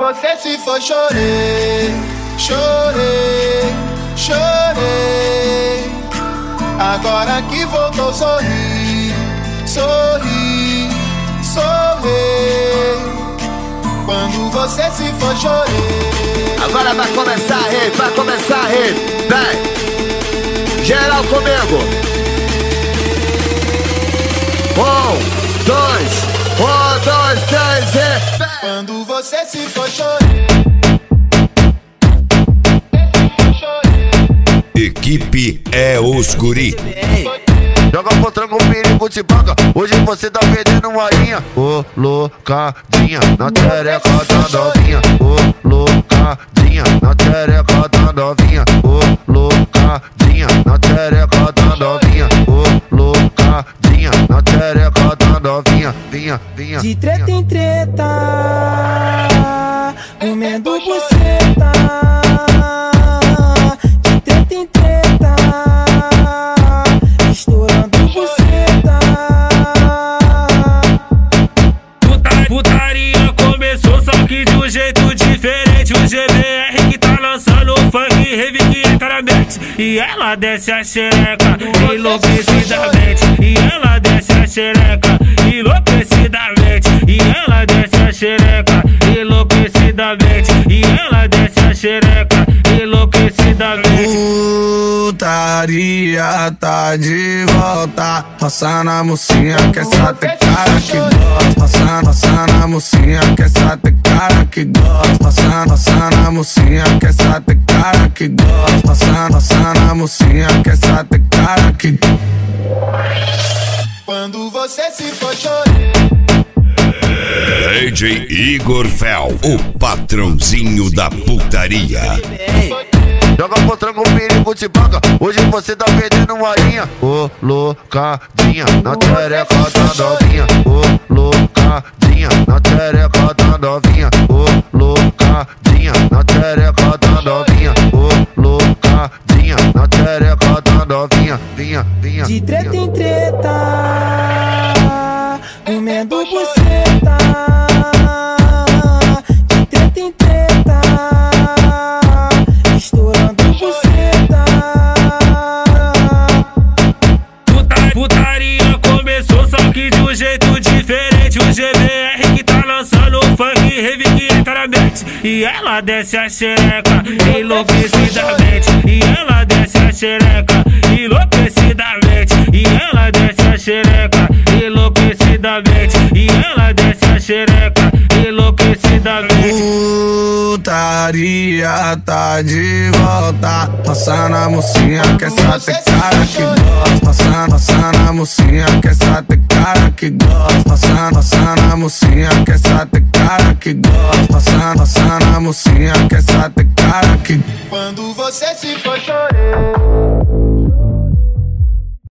você se foi, chorei, chorei, chorei. Agora que voltou, sorri, sorri, sorri. Quando você se foi, chorei. Agora vai começar a rede, vai começar a rede. Vem, geral comigo. 1, 2, 3 e... Quando você se foi, chorei. Equipe é os guri. Joga pro tranco, perigo de banca. Hoje você tá perdendo uma linha. Ô, loucadinha, na tereca da novinha. Ô, loucadinha, na tereca da novinha. Ô, loucadinha, na tereca da novinha. Ô, loucadinha, na tereca da novinha. Vinha, vinha. De treta em treta, comendo buceta. De treta em treta, estourando buceta. Putaria começou, só que de um jeito diferente. O GBR que tá lançando o funk, rave que entra na mente. E ela desce a xereca enlouquecidamente. E ela desce a xereca enlouquecidamente. E ela desce a xereca enlouquecidamente. E ela desce a xereca enlouquecidamente. Putaria tá de volta. Roçando a mocinha que essa tem cara que gosta. Roçando a mocinha que essa tem cara que gosta. Roçando a mocinha que essa tem cara que gosta. Roçando a mocinha que essa tem cara que... Quando você se foi, chorei. DJ Igor Fel, o patrãozinho da putaria. Joga pro tranco, perigo de banca. Hoje você tá perdendo uma linha. Ô, loucadinha, na tereca da novinha. Ô, loucadinha, na tereca da novinha. Ô, loucadinha, na tereca da novinha. Ô, loucadinha, na tereca da novinha. Vinha, vinha. De treta em treta, comendo buceta. De treta em treta, estourando buceta. Putaria começou, só que de um jeito diferente. O GBR que tá lançando o funk, rave que entra na mente. E ela desce a xereca enlouquecidamente. E ela desce a xereca enlouquecidamente. E ela desce a xereca enlouquecidamente. E ela desce a xereca enlouquecidamente. Putaria tá de volta. Roçando a mocinha que essa tem cara que gosta. Roçando a mocinha que essa tem cara que gosta. Roçando a mocinha que essa tem cara que gosta. Roçando a mocinha que essa tem cara que... Quando você se foi, chorei.